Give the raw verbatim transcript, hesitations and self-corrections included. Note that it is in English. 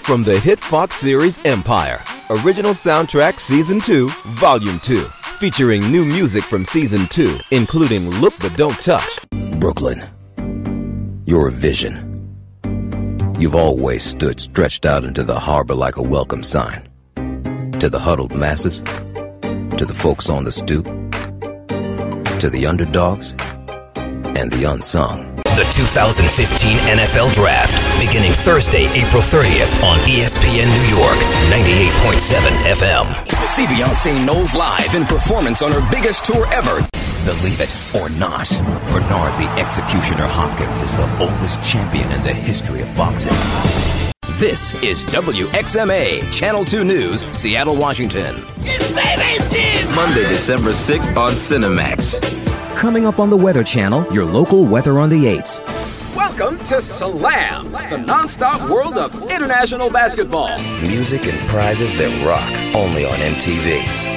from the hit Fox series Empire. Original soundtrack Season two, Volume two. Featuring new music from Season two, including Look But Don't Touch. Brooklyn, you're a vision. You've always stood stretched out into the harbor like a welcome sign. To the huddled masses, to the folks on the stoop, to the underdogs, and the unsung. The two thousand fifteen N F L Draft, beginning Thursday, April thirtieth on E S P N New York, ninety-eight point seven F M. See Beyonce Knowles live in performance on her biggest tour ever. Believe it or not, Bernard the Executioner Hopkins is the oldest champion in the history of boxing. This is W X M A, Channel two News, Seattle, Washington. It's baby's kids! Monday, December sixth on Cinemax. Coming up on the Weather Channel, your local weather on the eights. Welcome to Slam, the non-stop world of international basketball. Music and prizes that rock, only on M T V.